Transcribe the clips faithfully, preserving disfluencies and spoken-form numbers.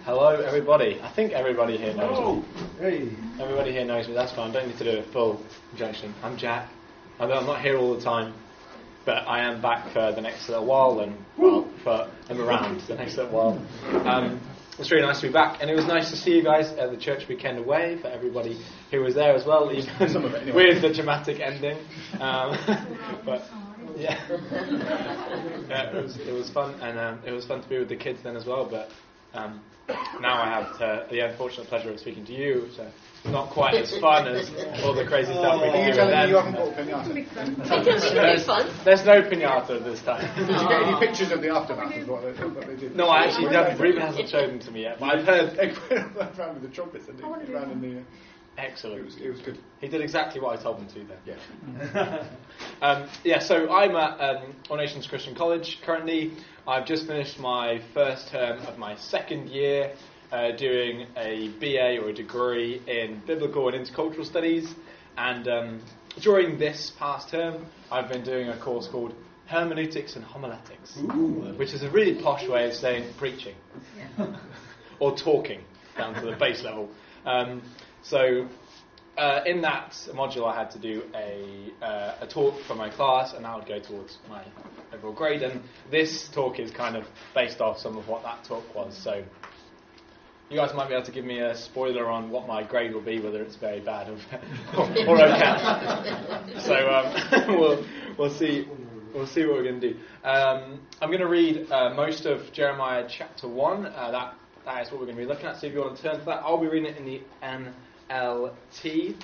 Hello, everybody. I think everybody here knows oh. me. Hey. Everybody here knows me. That's fine. I don't need to do a full introduction. I'm Jack. I know I'm not here all the time, but I am back for the next little while, and well, for I'm around the next little while. Um, it's really nice to be back, and it was nice to see you guys at the church weekend away. For everybody who was there as well, even Some of it anyway. with the dramatic ending. Um, but yeah, yeah, it was it was fun, and um, it was fun to be with the kids then as well. But um, now I have uh, the unfortunate pleasure of speaking to you, which is not quite as fun as all the crazy stuff we Are do. you telling me you then. haven't bought a pinata? there's, there's no pinata this time. Did you get any pictures of the aftermath of what they, what they did? No, I actually don't. Reuben hasn't shown them to me yet, but I've heard. Around with the trumpets, and around in the. Uh, Excellent. It was, it was good. He did exactly what I told him to then. Yeah. um, yeah, so I'm at um, All Nations Christian College currently. I've just finished my first term of my second year uh, doing a B A or a degree in Biblical and Intercultural Studies. And um, during this past term, I've been doing a course called Hermeneutics and Homiletics, Ooh. Which is a really posh way of saying preaching. Yeah. Or talking, down to the base level. Um, So, uh, in that module, I had to do a uh, a talk for my class, and that would go towards my overall grade. And this talk is kind of based off some of what that talk was. So, you guys might be able to give me a spoiler on what my grade will be, whether it's very bad or, or okay. So, um, we'll we'll see we'll see what we're going to do. Um, I'm going to read uh, most of Jeremiah chapter one. Uh, that that is what we're going to be looking at. So, if you want to turn to that, I'll be reading it in the N L T.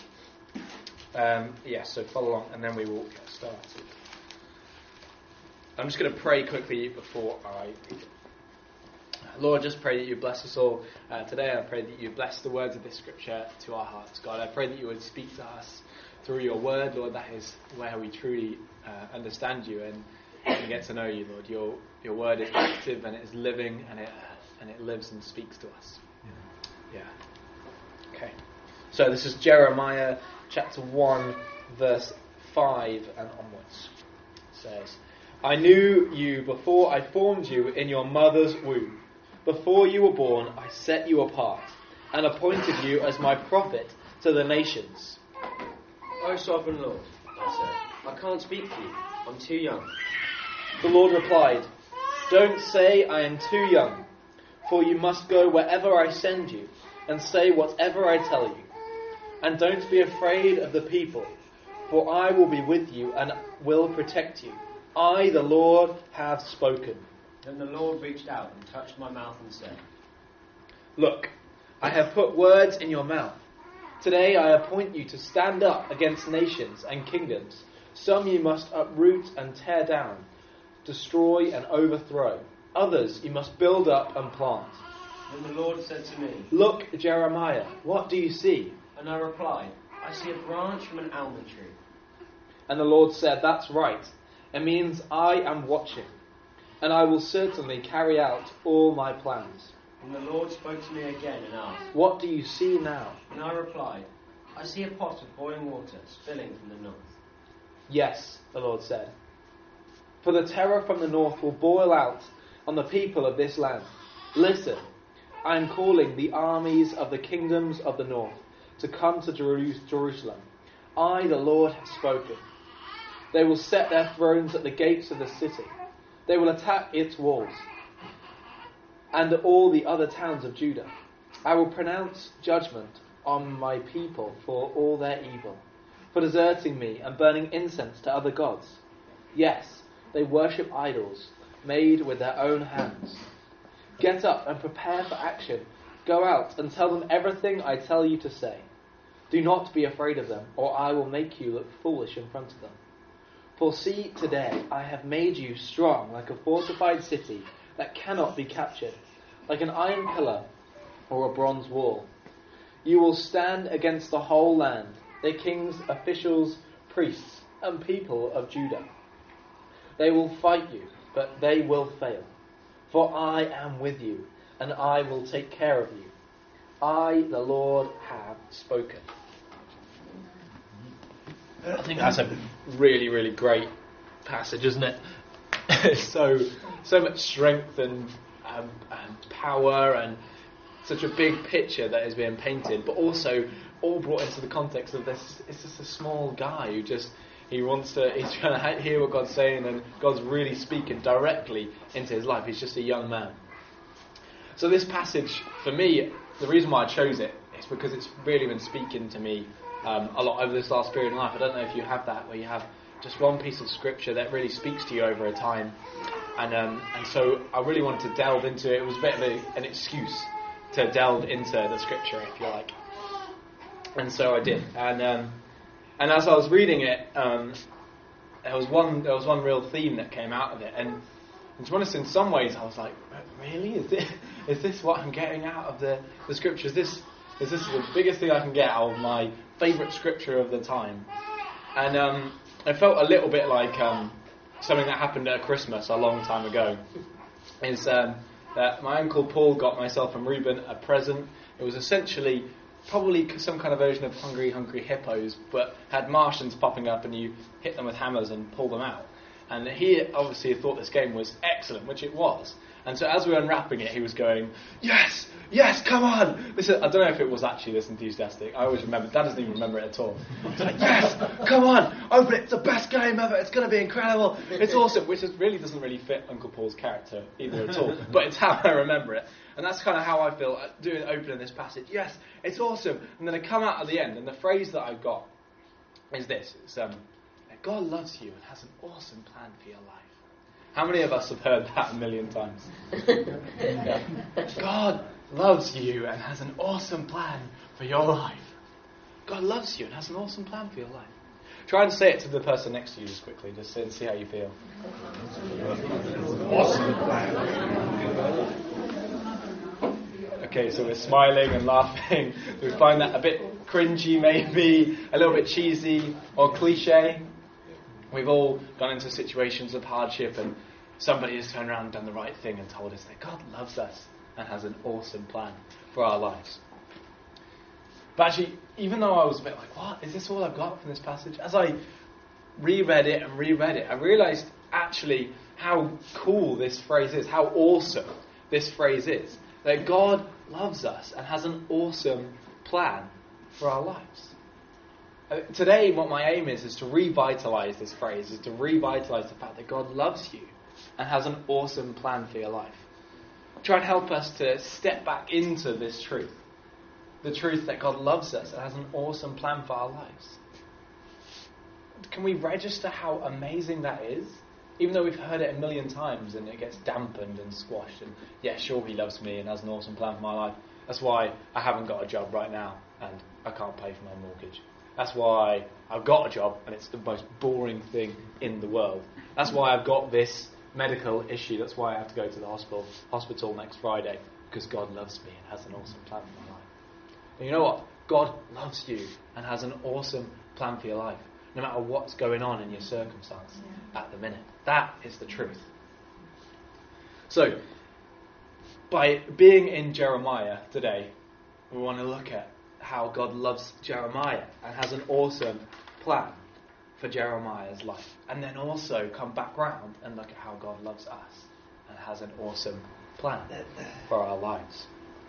Um, yes, yeah, so follow along and then we will get started. I'm just going to pray quickly before I read it. Lord, just pray that you bless us all uh, today. I pray that you bless the words of this scripture to our hearts, God. I pray that you would speak to us through your word, Lord. That is where we truly uh, understand you and, and get to know you, Lord. Your your word is active and it is living and it uh, and it lives and speaks to us. Yeah. yeah. Okay. So this is Jeremiah chapter one, verse five and onwards. It says, I knew you before I formed you in your mother's womb. Before you were born, I set you apart and appointed you as my prophet to the nations. O sovereign Lord, I said, I can't speak for you. I'm too young. The Lord replied, Don't say I am too young, for you must go wherever I send you and say whatever I tell you. And don't be afraid of the people, for I will be with you and will protect you. I, the Lord, have spoken. Then the Lord reached out and touched my mouth and said, Look, I have put words in your mouth. Today I appoint you to stand up against nations and kingdoms. Some you must uproot and tear down, destroy and overthrow. Others you must build up and plant. Then the Lord said to me, Look, Jeremiah, what do you see? And I replied, I see a branch from an almond tree. And the Lord said, That's right. It means I am watching, and I will certainly carry out all my plans. And the Lord spoke to me again and asked, What do you see now? And I replied, I see a pot of boiling water spilling from the north. Yes, the Lord said. For the terror from the north will boil out on the people of this land. Listen, I am calling the armies of the kingdoms of the north to come to Jerusalem. I, the Lord, have spoken. They will set their thrones at the gates of the city. They will attack its walls and all the other towns of Judah. I will pronounce judgment on my people for all their evil, for deserting me and burning incense to other gods. Yes, they worship idols made with their own hands. Get up and prepare for action. Go out and tell them everything I tell you to say. Do not be afraid of them, or I will make you look foolish in front of them. For see, today I have made you strong like a fortified city that cannot be captured, like an iron pillar or a bronze wall. You will stand against the whole land, the kings, officials, priests, and people of Judah. They will fight you, but they will fail. For I am with you, and I will take care of you. I, the Lord, have spoken. I think that's a really, really great passage, isn't it? so, so much strength and, um, and power, and such a big picture that is being painted, but also all brought into the context of this. It's just a small guy who just he wants to. He's trying to hear what God's saying, and God's really speaking directly into his life. He's just a young man. So this passage, for me, the reason why I chose it is because it's really been speaking to me um, a lot over this last period in life. I don't know if you have that, where you have just one piece of scripture that really speaks to you over a time. And um, and so I really wanted to delve into it. It was a bit of a, an excuse to delve into the scripture, if you like. And so I did. And um, and as I was reading it, um, there was one there was one real theme that came out of it. And, and to be honest, in some ways, I was like, really? Is this, is this what I'm getting out of the, the scripture? Is this, is this the biggest thing I can get out of my favourite scripture of the time? And um, it felt a little bit like um, something that happened at Christmas a long time ago. Is um, that my Uncle Paul got myself and Reuben a present. It was essentially probably some kind of version of Hungry Hungry Hippos, but had Martians popping up and you hit them with hammers and pull them out. And he obviously thought this game was excellent, which it was. And so as we were unwrapping it, he was going, yes, yes, come on. This is, I don't know if it was actually this enthusiastic. I always remember, Dad doesn't even remember it at all. He's like, yes, come on, open it. It's the best game ever. It's going to be incredible. It's awesome, which is, really doesn't really fit Uncle Paul's character either at all. But it's how I remember it. And that's kind of how I feel doing opening this passage. Yes, it's awesome. And then I come out at the end, and the phrase that I've got is this. It's, um, God loves you and has an awesome plan for your life. How many of us have heard that a million times? Yeah. God loves you and has an awesome plan for your life. God loves you and has an awesome plan for your life. Try and say it to the person next to you just quickly, just and see how you feel. Awesome plan. Okay, so we're smiling and laughing. We find that a bit cringy, maybe, a little bit cheesy or cliche. We've all gone into situations of hardship and somebody has turned around and done the right thing and told us that God loves us and has an awesome plan for our lives. But actually, even though I was a bit like, what? Is this all I've got from this passage? As I reread it and reread it, I realised actually how cool this phrase is, how awesome this phrase is. That God loves us and has an awesome plan for our lives. Uh, today, what my aim is, is to revitalise this phrase, is to revitalise the fact that God loves you and has an awesome plan for your life. Try and help us to step back into this truth. The truth that God loves us and has an awesome plan for our lives. Can we register how amazing that is? Even though we've heard it a million times and it gets dampened and squashed. And yeah, sure, he loves me and has an awesome plan for my life. That's why I haven't got a job right now and I can't pay for my mortgage. That's why I've got a job and it's the most boring thing in the world. That's why I've got this medical issue. That's why I have to go to the hospital hospital next Friday, because God loves me and has an awesome plan for my life. And you know what? God loves you and has an awesome plan for your life, no matter what's going on in your circumstance yeah. at the minute. That is the truth. So, by being in Jeremiah today, we want to look at how God loves Jeremiah and has an awesome plan for Jeremiah's life. And then also come back round and look at how God loves us and has an awesome plan for our lives.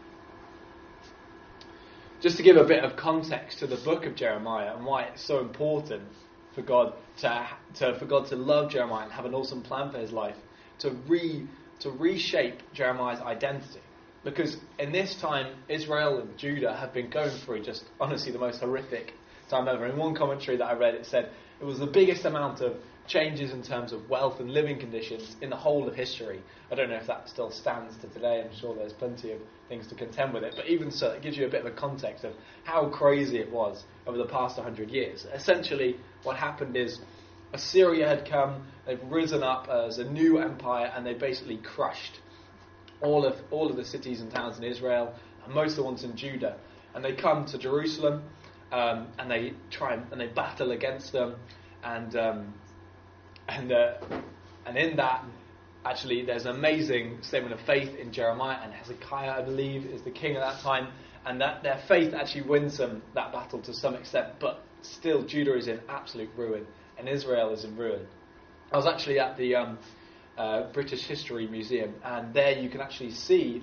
Just to give a bit of context to the book of Jeremiah and why it's so important for God to, to for God to love Jeremiah and have an awesome plan for his life, to re to reshape Jeremiah's identity. Because in this time, Israel and Judah have been going through just honestly the most horrific time ever. In one commentary that I read, it said it was the biggest amount of changes in terms of wealth and living conditions in the whole of history. I don't know if that still stands to today. I'm sure there's plenty of things to contend with it. But even so, it gives you a bit of a context of how crazy it was over the past one hundred years. Essentially, what happened is Assyria had come, they've risen up as a new empire, and they basically crushed all of all of the cities and towns in Israel, and most of the ones in Judah. And they come to Jerusalem, um, and they try and, and they battle against them, and um, and uh, and in that, actually, there's an amazing statement of faith in Jeremiah, and Hezekiah, I believe, is the king at that time, and that their faith actually wins them that battle to some extent, but still Judah is in absolute ruin, and Israel is in ruin. I was actually at the um, uh, British History Museum, and there you can actually see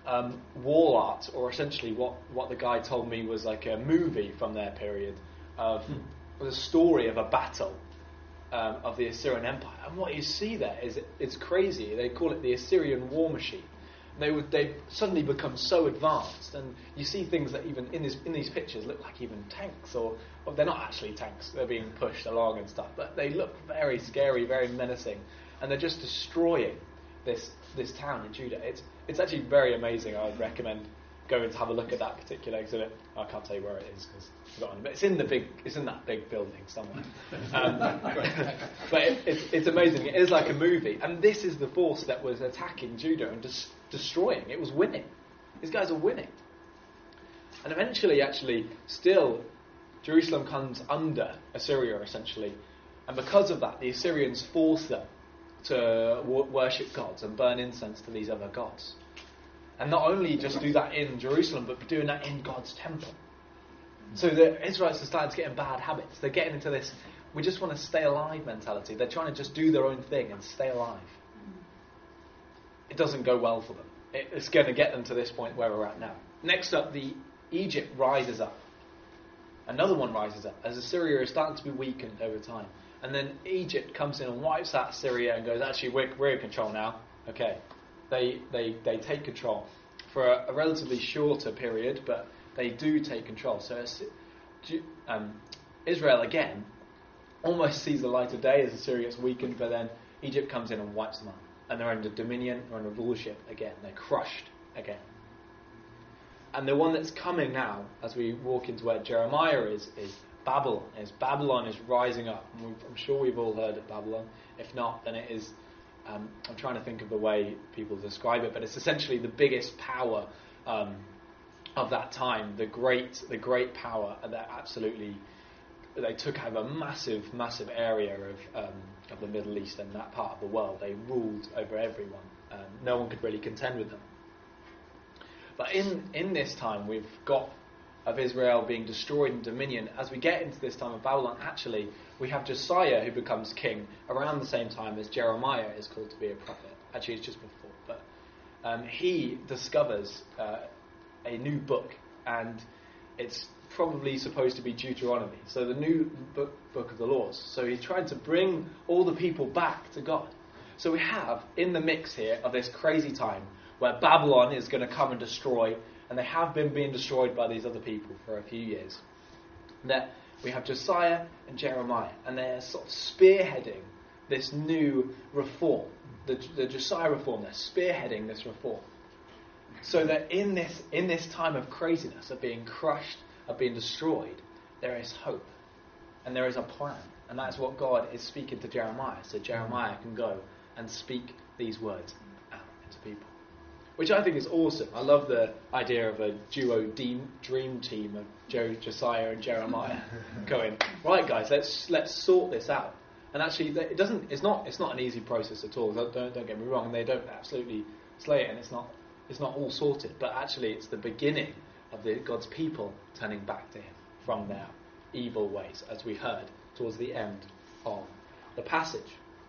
um, wall art, or essentially what, what the guy told me was like a movie from their period of the story of a battle um, of the Assyrian Empire. And what you see there is it, it's crazy. They call it the Assyrian war machine. They would they suddenly become so advanced, and you see things that even in this in these pictures look like even tanks, or, or they're not actually tanks. They're being pushed along and stuff, but they look very scary, very menacing, and they're just destroying this this town in Judah. It's it's actually very amazing. I would recommend going to have a look at that particular exhibit. I can't tell you where it is because I've forgotten, but it's in the big it's in that big building somewhere. Um, but it, it's it's amazing. It is like a movie, and this is the force that was attacking Judah and just destroying. It was winning. These guys are winning. And eventually, actually, still, Jerusalem comes under Assyria, essentially. And because of that, the Assyrians force them to w- worship gods and burn incense to these other gods. And not only just do that in Jerusalem, but doing that in God's temple. So the Israelites are starting to get in bad habits. They're getting into this, we just want to stay alive mentality. They're trying to just do their own thing and stay alive. It doesn't go well for them. It's going to get them to this point where we're at now. Next up, the Egypt rises up. Another one rises up as Assyria is starting to be weakened over time. And then Egypt comes in and wipes out Syria and goes, actually, we're, we're in control now. Okay. They they, they take control for a, a relatively shorter period, but they do take control. So um, Israel, again, almost sees the light of day as Assyria gets weakened, but then Egypt comes in and wipes them out. And they're under dominion, they're under rulership again. They're crushed again. And the one that's coming now, as we walk into where Jeremiah is, is Babylon. Is Babylon is rising up. And we've, I'm sure we've all heard of Babylon. If not, then it is. Um, I'm trying to think of the way people describe it, but it's essentially the biggest power um, of that time. The great, the great power that absolutely they took over a massive, massive area of um, of the Middle East and that part of the world. They ruled over everyone. Um, no one could really contend with them. But in, in this time, we've got of Israel being destroyed in dominion. As we get into this time of Babylon, actually, we have Josiah who becomes king around the same time as Jeremiah is called to be a prophet. Actually, it's just before. But um, he discovers uh, a new book, and it's probably supposed to be Deuteronomy, so the new book, book of the laws. So he's trying to bring all the people back to God. So we have in the mix here of this crazy time where Babylon is going to come and destroy, and they have been being destroyed by these other people for a few years. That we have Josiah and Jeremiah, and they're sort of spearheading this new reform, the, the Josiah reform. They're spearheading this reform, so that in this in this time of craziness, of being crushed, of being destroyed, there is hope, and there is a plan, and that's what God is speaking to Jeremiah. So Jeremiah can go and speak these words out into people, which I think is awesome. I love the idea of a duo dream, dream team of jo- Josiah and Jeremiah going, right, guys, let's let's sort this out. And actually, it doesn't. It's not. It's not an easy process at all. Don't don't, don't get me wrong. They don't absolutely slay it, and it's not. It's not all sorted. But actually, it's the beginning of the, God's people turning back to Him from their evil ways, as we heard towards the end of the passage.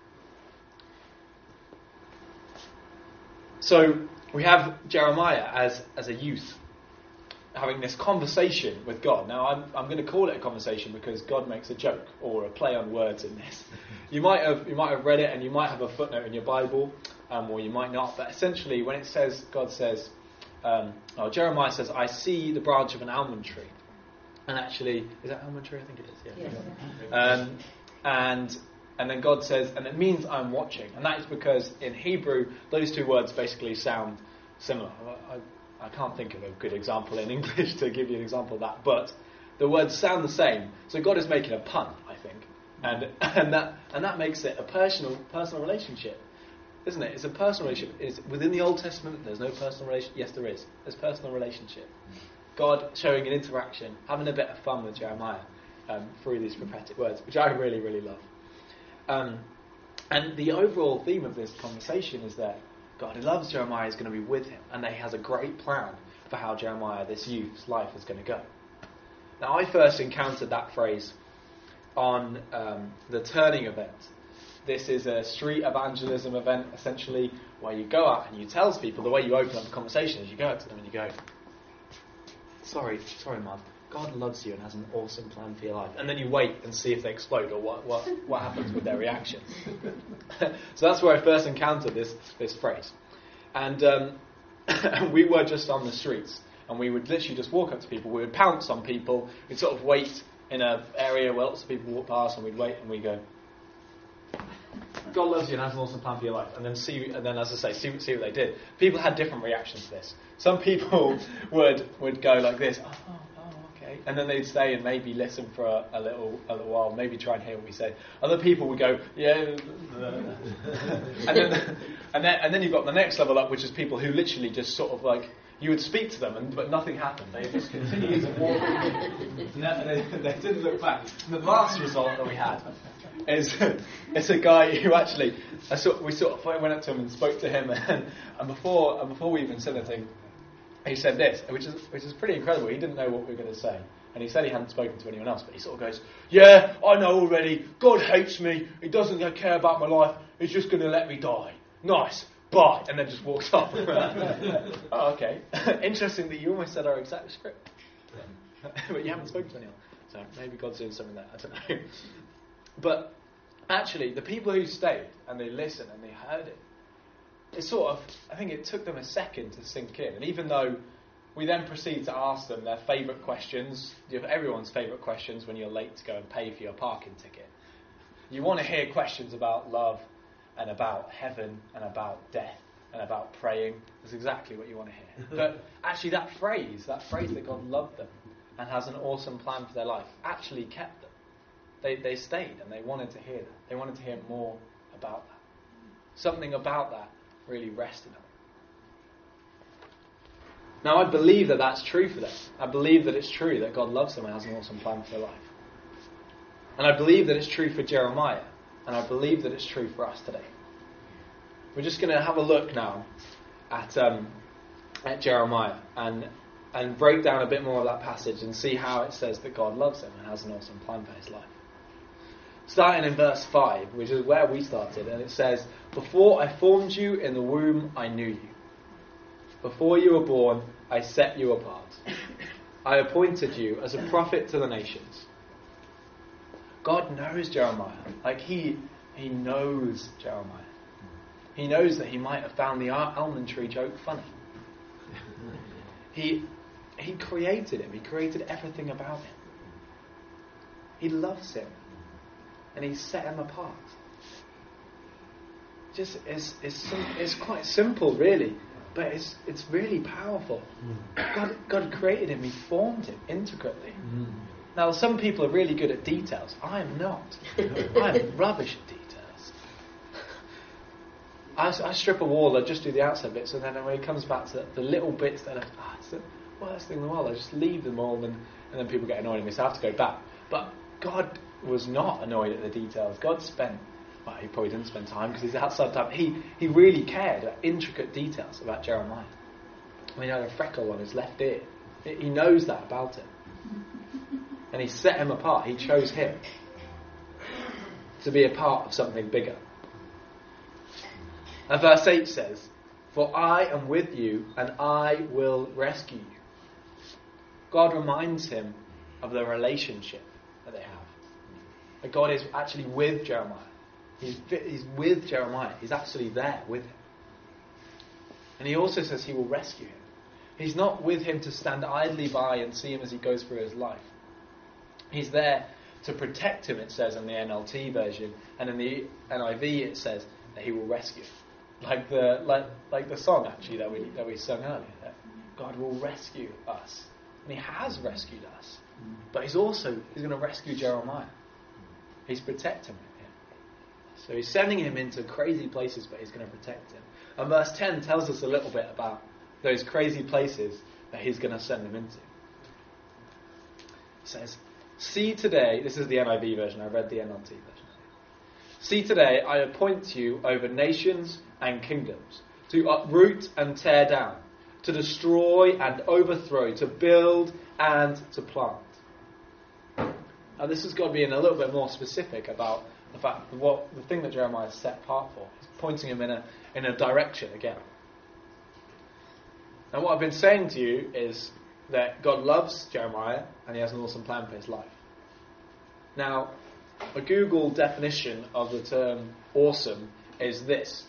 So we have Jeremiah as, as a youth having this conversation with God. Now I'm I'm going to call it a conversation because God makes a joke or a play on words in this. You might have you might have read it and you might have a footnote in your Bible, um, or you might not. But essentially, when it says God says, um, oh, Jeremiah says, "I see the branch of an almond tree," and actually, is that almond tree? I think it is. Yeah. yeah. Um, and And then God says, and it means I'm watching. And that is because in Hebrew, those two words basically sound similar. I, I, I can't think of a good example in English to give you an example of that, but the words sound the same. So God is making a pun, I think. And and that and that makes it a personal personal relationship, isn't it? It's a personal relationship. It's within the Old Testament, there's no personal relationship. Yes, there is. There's personal relationship. God showing an interaction, having a bit of fun with Jeremiah um, through these prophetic words, which I really, really love. Um, and the overall theme of this conversation is that God, who loves Jeremiah, is going to be with him, and that he has a great plan for how Jeremiah, this youth's life, is going to go. Now, I first encountered that phrase on um, the turning event this is a street evangelism event, essentially, where you go out and you tell people, the way you open up a conversation is you go up to them and you go, sorry, sorry, Mum, God loves you and has an awesome plan for your life. And then you wait and see if they explode or what, what, what happens with their reaction. So that's where I first encountered this, this phrase. And um, we were just on the streets, and we would literally just walk up to people. We would pounce on people. We'd sort of wait in an area where lots of people walk past, and we'd wait and we'd go, God loves you and has an awesome plan for your life. And then see, and then as I say, see, see what they did. People had different reactions to this. Some people would would go like this, oh, oh, oh, okay, and then they'd stay and maybe listen for a, a little a little while, maybe try and hear what we say. Other people would go, yeah, and then and then and then you've got the next level up, which is people who literally just sort of like, you would speak to them, and, but nothing happened. They just continued to walk, and they, they didn't look back. And the last result that we had is it's a guy who actually, I sort, we sort of went up to him and spoke to him, and, and before and before we even said anything, he said this, which is which is pretty incredible. He didn't know what we were going to say, and he said he hadn't spoken to anyone else, but he sort of goes, "Yeah, I know already. God hates me. He doesn't care about my life. He's just going to let me die. Nice." Bye, and then just walked off. Oh, okay. Interesting that you almost said our exact script. But you haven't spoken to anyone. So maybe God's doing something there. I don't know. But actually, the people who stayed and they listened and they heard it, it sort of, I think it took them a second to sink in. And even though we then proceed to ask them their favourite questions, you have everyone's favourite questions when you're late to go and pay for your parking ticket. You want to hear questions about love, and about heaven, and about death, and about praying. That's exactly what you want to hear. But actually that phrase, that phrase that God loved them and has an awesome plan for their life, actually kept them. They they stayed and they wanted to hear that. They wanted to hear more about that. Something about that really rested on them. Now I believe that that's true for them. I believe that it's true that God loves them and has an awesome plan for their life. And I believe that it's true for Jeremiah. And I believe that it's true for us today. We're just going to have a look now at um, at Jeremiah and and break down a bit more of that passage and see how it says that God loves him and has an awesome plan for his life. Starting in verse five, which is where we started, and it says, "Before I formed you in the womb, I knew you. Before you were born, I set you apart. I appointed you as a prophet to the nations." God knows Jeremiah. Like he he knows Jeremiah. He knows that he might have found the almond tree joke funny. He he created him. He created everything about him. He loves him. And he set him apart. Just it's it's it's quite simple really, but it's it's really powerful. God God created him, he formed him intricately. Now, some people are really good at details. I am not. I'm rubbish at details. I, I strip a wall, I just do the outside bits, and then when it comes back to the little bits that are, oh, it's the worst thing in the world, I just leave them all, and, and then people get annoyed at me, so I have to go back. But God was not annoyed at the details. God spent, well, he probably didn't spend time because he's outside time. He, he really cared about intricate details about Jeremiah. I mean, he had a freckle on his left ear. He knows that about him. And he set him apart. He chose him to be a part of something bigger. And verse eight says, "For I am with you and I will rescue you." God reminds him of the relationship that they have. That God is actually with Jeremiah. He's, he's with Jeremiah. He's actually there with him. And he also says he will rescue him. He's not with him to stand idly by and see him as he goes through his life. He's there to protect him, it says in the N L T version, and in the N I V it says that he will rescue. Like the like like the song actually that we that we sung earlier, that God will rescue us, and He has rescued us. But He's also He's going to rescue Jeremiah. He's protecting him. So He's sending him into crazy places, but He's going to protect him. And verse ten tells us a little bit about those crazy places that He's going to send him into. It says, "See today," this is the N I V version, I read the N L T version. "See today, I appoint you over nations and kingdoms, to uproot and tear down, to destroy and overthrow, to build and to plant." Now this is God being a little bit more specific about In fact, what the thing that Jeremiah is set apart for is pointing him in a in a direction again. And what I've been saying to you is that God loves Jeremiah and he has an awesome plan for his life. Now, a Google definition of the term awesome is this.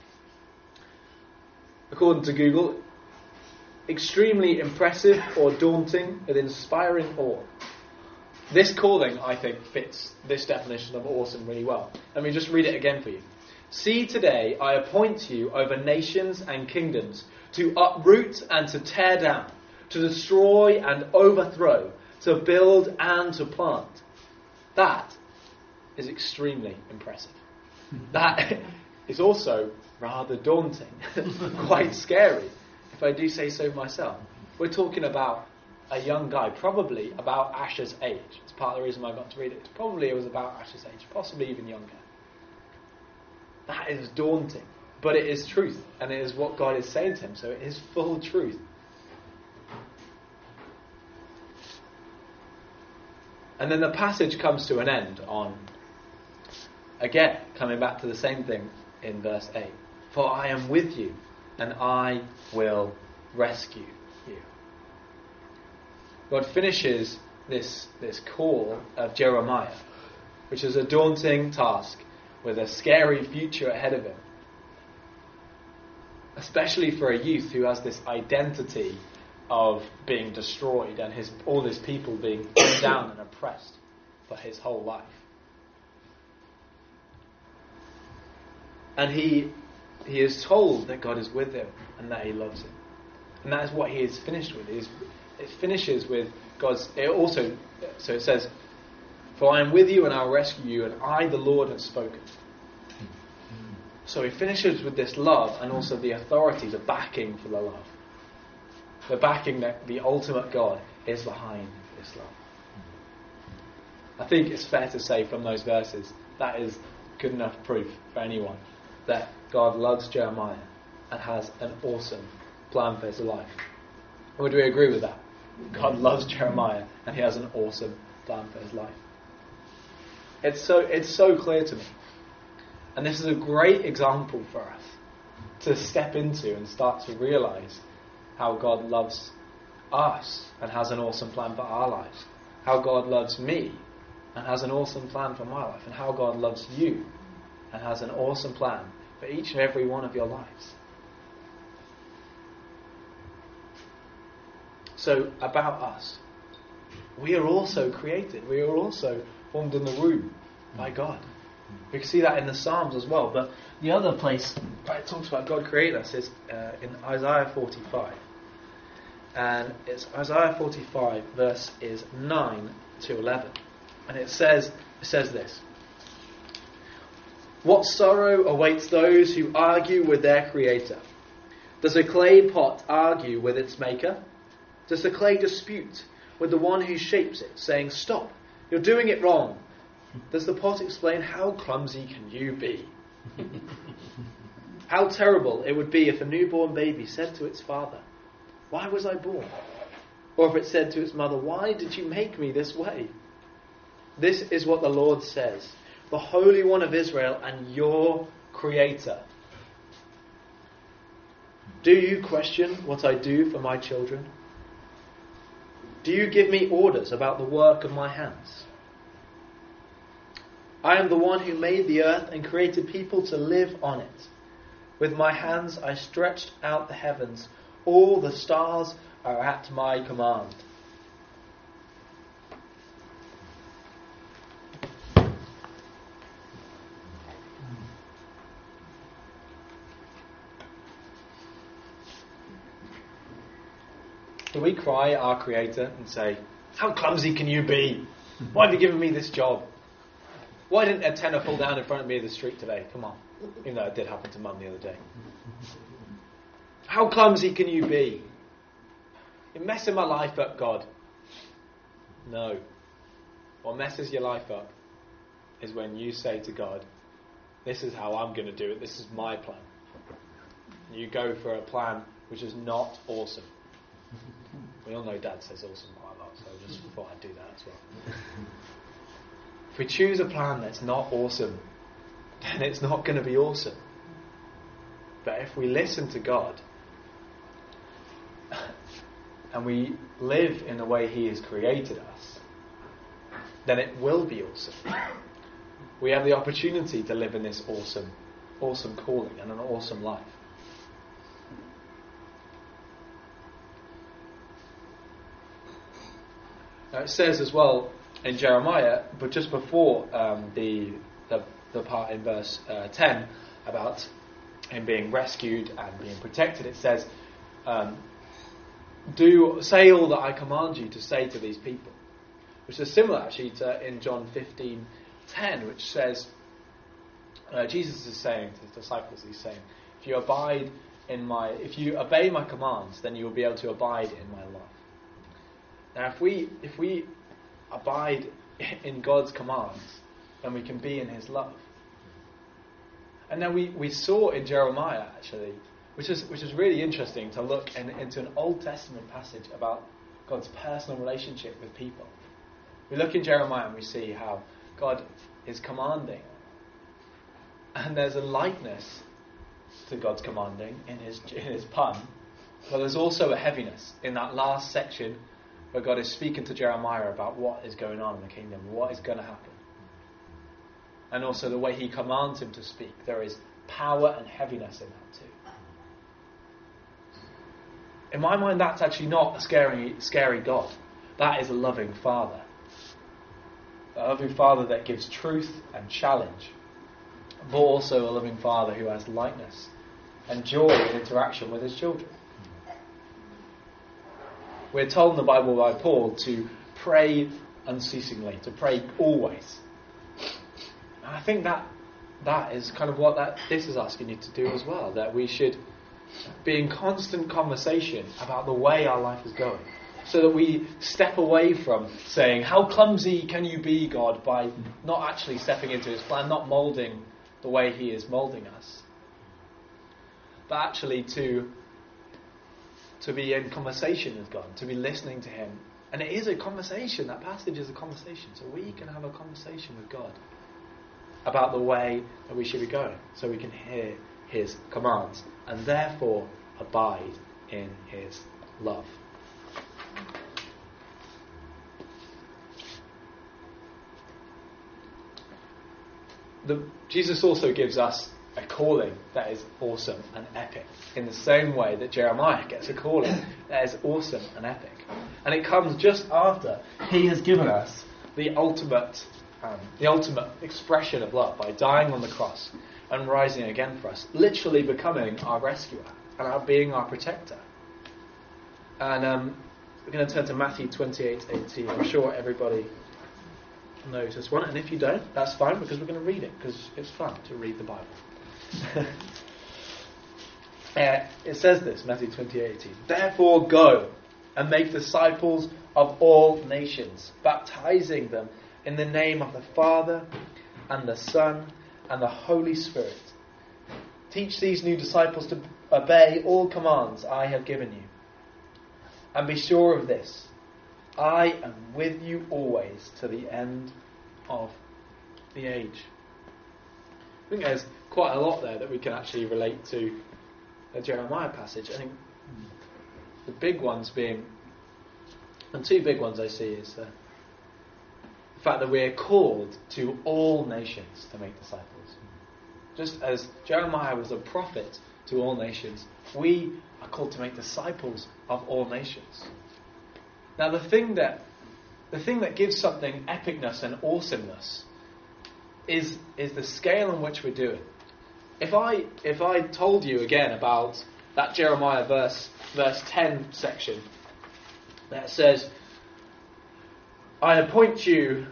According to Google, extremely impressive or daunting with inspiring awe. This calling, I think, fits this definition of awesome really well. Let me just read it again for you. See, today I appoint you over nations and kingdoms to uproot and to tear down, to destroy and overthrow, to build and to plant. That is extremely impressive. That is also rather daunting, quite scary, if I do say so myself. We're talking about a young guy, probably about Asher's age. It's part of the reason why I got to read it. Probably it was about Asher's age, possibly even younger. That is daunting, but it is truth, and it is what God is saying to him, so it is full truth. And then the passage comes to an end on, again, coming back to the same thing in verse eight. For I am with you, and I will rescue you. God finishes this, this call of Jeremiah, which is a daunting task with a scary future ahead of him. Especially for a youth who has this identity of being destroyed and his all his people being put down and oppressed for his whole life. And he he is told that God is with him and that he loves him. And that is what he is finished with. It, is, it finishes with God's... It also, so it says, for I am with you and I will rescue you, and I, the Lord, have spoken. So he finishes with this love and also the authority, the backing for the love. The backing that the ultimate God is behind this love. I think it's fair to say from those verses that is good enough proof for anyone that God loves Jeremiah and has an awesome plan for his life. Would we agree with that? God loves Jeremiah and he has an awesome plan for his life. It's so it's so clear to me. And this is a great example for us to step into and start to realise how God loves us and has an awesome plan for our lives. How God loves me and has an awesome plan for my life. And how God loves you and has an awesome plan for each and every one of your lives. So, about us. We are also created. We are also formed in the womb by God. We can see that in the Psalms as well. But the other place where it talks about God creating us is uh, in Isaiah forty-five. And it's Isaiah forty-five, verse is nine to eleven. And it says, it says this. What sorrow awaits those who argue with their creator? Does a clay pot argue with its maker? Does the clay dispute with the one who shapes it, saying, stop, you're doing it wrong? Does the pot explain, how clumsy can you be? How terrible it would be if a newborn baby said to its father, why was I born? Or if it said to its mother, why did you make me this way? This is what the Lord says, the Holy One of Israel and your Creator. Do you question what I do for my children? Do you give me orders about the work of my hands? I am the one who made the earth and created people to live on it. With my hands I stretched out the heavens. All the stars are at my command. Do we cry at our Creator and say, how clumsy can you be? Why have you given me this job? Why didn't a tenner fall down in front of me in the street today? Come on. Even though it did happen to Mum the other day. How clumsy can you be? You're messing my life up, God. No. What messes your life up is when you say to God, this is how I'm going to do it. This is my plan. You go for a plan which is not awesome. We all know Dad says awesome quite a lot, so I just thought I'd do that as well. If we choose a plan that's not awesome, then it's not going to be awesome. But if we listen to God and we live in the way He has created us, then it will be awesome. We have the opportunity to live in this awesome, awesome calling and an awesome life. Now it says as well in Jeremiah, but just before um, the, the the part in verse uh, ten about him being rescued and being protected, it says, um, "Do say all that I command you to say to these people," which is similar actually to in John fifteen ten, which says, uh, Jesus is saying to his disciples, he's saying, "If you abide in my, if you obey my commands, then you will be able to abide in my love." Now, if we if we abide in God's commands, then we can be in His love. And then we, we saw in Jeremiah actually, which is which is really interesting to look in, into an Old Testament passage about God's personal relationship with people. We look in Jeremiah and we see how God is commanding, and there's a lightness to God's commanding in His in His pun, but there's also a heaviness in that last section where God is speaking to Jeremiah about what is going on in the kingdom, what is going to happen. And also the way He commands him to speak. There is power and heaviness in that too. In my mind, that's actually not a scary, scary God. That is a loving Father. A loving Father that gives truth and challenge, but also a loving Father who has lightness and joy in interaction with His children. We're told in the Bible by Paul to pray unceasingly, to pray always. And I think that that is kind of what that this is asking you to do as well, that we should be in constant conversation about the way our life is going, so that we step away from saying, "How clumsy can you be, God," by not actually stepping into His plan, not moulding the way He is moulding us, but actually to to be in conversation with God, to be listening to Him. And it is a conversation, that passage is a conversation, so we can have a conversation with God about the way that we should be going, so we can hear His commands and therefore abide in His love. The, Jesus also gives us a calling that is awesome and epic, in the same way that Jeremiah gets a calling that is awesome and epic. And it comes just after He has given us the ultimate um, the ultimate expression of love by dying on the cross and rising again for us, literally becoming our rescuer and our being our protector. And um, we're going to turn to Matthew twenty-eight eighteen. I'm sure everybody knows this one, and if you don't, that's fine, because we're going to read it, because it's fun to read the Bible. uh, it says this, Matthew twenty-eight eighteen. "Therefore go and make disciples of all nations, baptizing them in the name of the Father and the Son and the Holy Spirit. Teach these new disciples to obey all commands I have given you. And be sure of this, I am with you always to the end of the age." I think there's quite a lot there that we can actually relate to the Jeremiah passage. I think the big ones being, and two big ones I see, is uh, the fact that we're called to all nations to make disciples. Just as Jeremiah was a prophet to all nations, we are called to make disciples of all nations. Now the thing that the thing that gives something epicness and awesomeness is is the scale in which we do it. If I if I told you again about that Jeremiah verse verse ten section that says, "I appoint you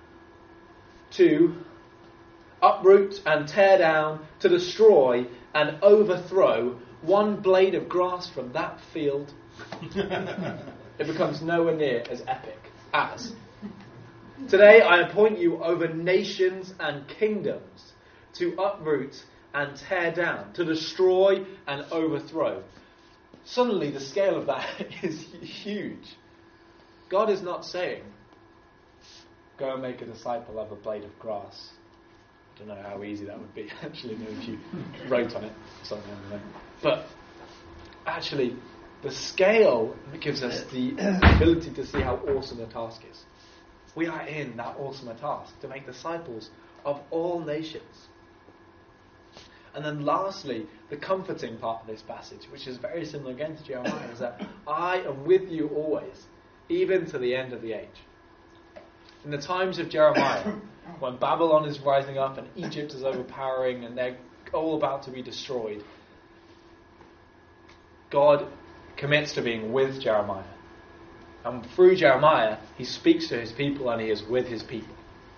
to uproot and tear down, to destroy and overthrow one blade of grass from that field," it becomes nowhere near as epic as, "Today I appoint you over nations and kingdoms to uproot and tear down, to destroy and overthrow." Suddenly the scale of that is huge. God is not saying, go and make a disciple of a blade of grass. I don't know how easy that would be, actually, maybe if you wrote on it or something. I don't know. But actually, the scale gives us the ability to see how awesome the task is. We are in that awesome task to make disciples of all nations. And then lastly, the comforting part of this passage, which is very similar again to Jeremiah, is that I am with you always, even to the end of the age. In the times of Jeremiah, when Babylon is rising up and Egypt is overpowering and they're all about to be destroyed, God commits to being with Jeremiah. And through Jeremiah, he speaks to his people and he is with his people.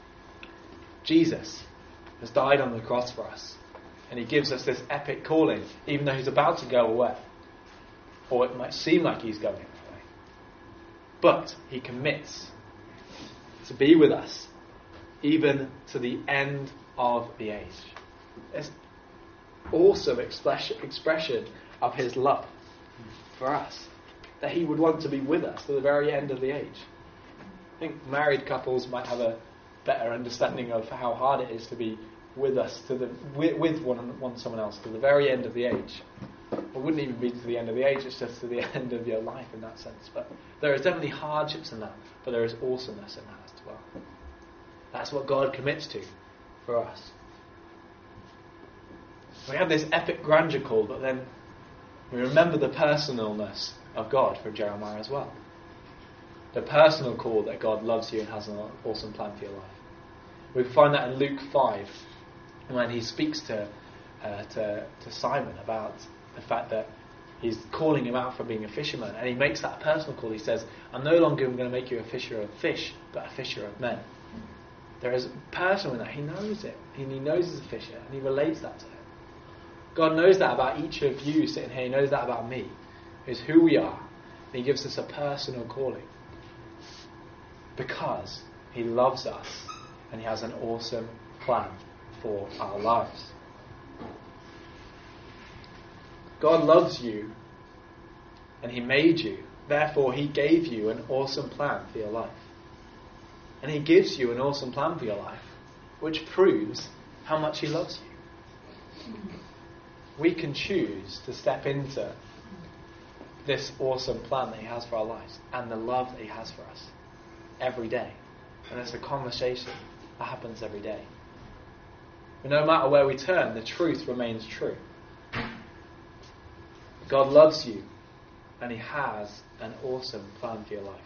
Jesus has died on the cross for us. And he gives us this epic calling, even though he's about to go away. Or it might seem like he's going away. But he commits to be with us, even to the end of the age. It's awesome expression, expression of his love for us, that he would want to be with us to the very end of the age. I think married couples might have a better understanding of how hard it is to be with us, to the with, with one, one someone else, to the very end of the age. It wouldn't even be to the end of the age, it's just to the end of your life in that sense. But there is definitely hardships in that, but there is awesomeness in that as well. That's what God commits to for us. We have this epic grandeur call, but then we remember the personalness of God for Jeremiah as well. The personal call that God loves you and has an awesome plan for your life. We find that in Luke five, when he speaks to, uh, to to Simon about the fact that he's calling him out for being a fisherman, and he makes that personal call. He says, I'm no longer going to make you a fisher of fish, but a fisher of men. There is personal in that. He knows it. And he knows he's a fisher, and he relates that to him. God knows that about each of you sitting here. He knows that about me. Is who we are. And he gives us a personal calling. Because he loves us, and he has an awesome plan for our lives. God loves you, and he made you. Therefore, he gave you an awesome plan for your life. And he gives you an awesome plan for your life, which proves how much he loves you. We can choose to step into this awesome plan that he has for our lives and the love that he has for us every day. And it's a conversation that happens every day. But no matter where we turn, the truth remains true. God loves you, and he has an awesome plan for your life.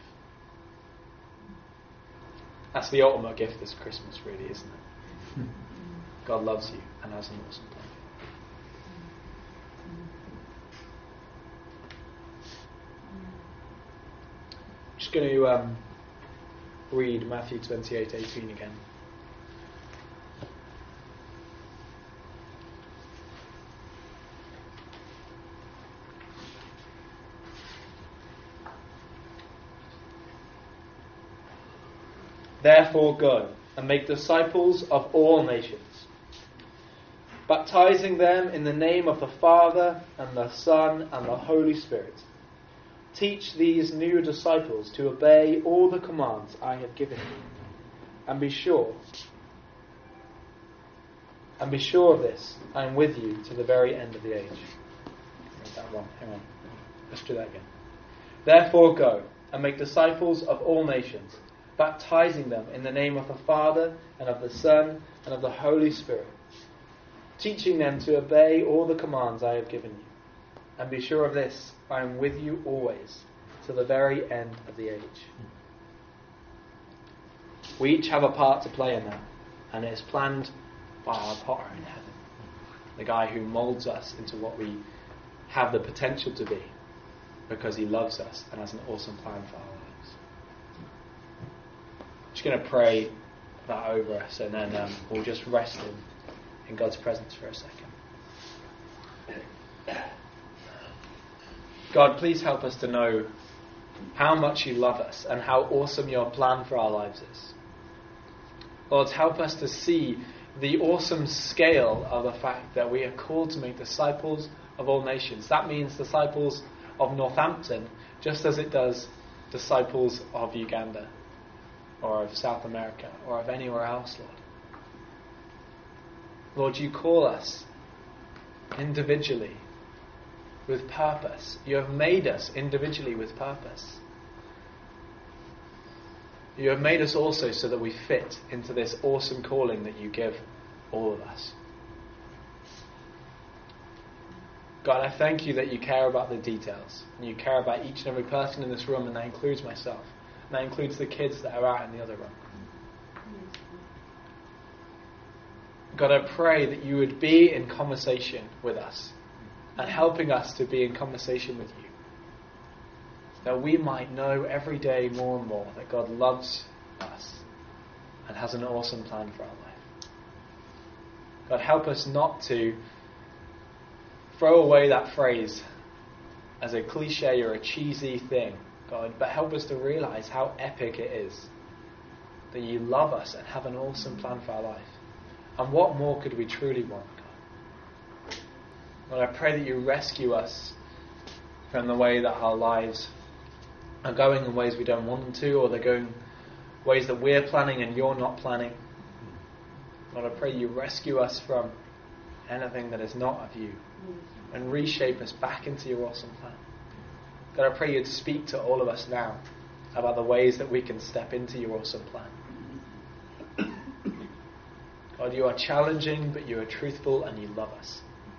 That's the ultimate gift this Christmas, really, isn't it? God loves you and has an awesome plan. I'm just going to um, read Matthew twenty-eight eighteen again. Therefore go and make disciples of all nations, baptizing them in the name of the Father and the Son and the Holy Spirit. Teach these new disciples to obey all the commands I have given you, and be sure, and be sure of this, I am with you to the very end of the age. That one, hang on. Let's do that again. Therefore go and make disciples of all nations, baptizing them in the name of the Father and of the Son and of the Holy Spirit, teaching them to obey all the commands I have given you. And be sure of this, I am with you always, to the very end of the age. We each have a part to play in that, and it is planned by our Potter in heaven, the guy who moulds us into what we have the potential to be, because he loves us and has an awesome plan for our lives. I'm just going to pray that over us, and then um, we'll just rest in, in God's presence for a second. God, please help us to know how much you love us and how awesome your plan for our lives is. Lord, help us to see the awesome scale of the fact that we are called to make disciples of all nations. That means disciples of Northampton, just as it does disciples of Uganda. or of South America, or of anywhere else, Lord. Lord, you call us individually with purpose. You have made us individually with purpose. You have made us also so that we fit into this awesome calling that you give all of us. God, I thank you that you care about the details. And you care about each and every person in this room, and that includes myself. And that includes the kids that are out in the other room. God, I pray that you would be in conversation with us and helping us to be in conversation with you. That we might know every day more and more that God loves us and has an awesome plan for our life. God, help us not to throw away that phrase as a cliche or a cheesy thing, God, but help us to realize how epic it is that you love us and have an awesome plan for our life. And what more could we truly want, God? Lord, I pray that you rescue us from the way that our lives are going in ways we don't want them to, or they're going ways that we're planning and you're not planning. Lord, I pray you rescue us from anything that is not of you and reshape us back into your awesome plan. God, I pray you'd speak to all of us now about the ways that we can step into your awesome plan. God, you are challenging, but you are truthful and you love us.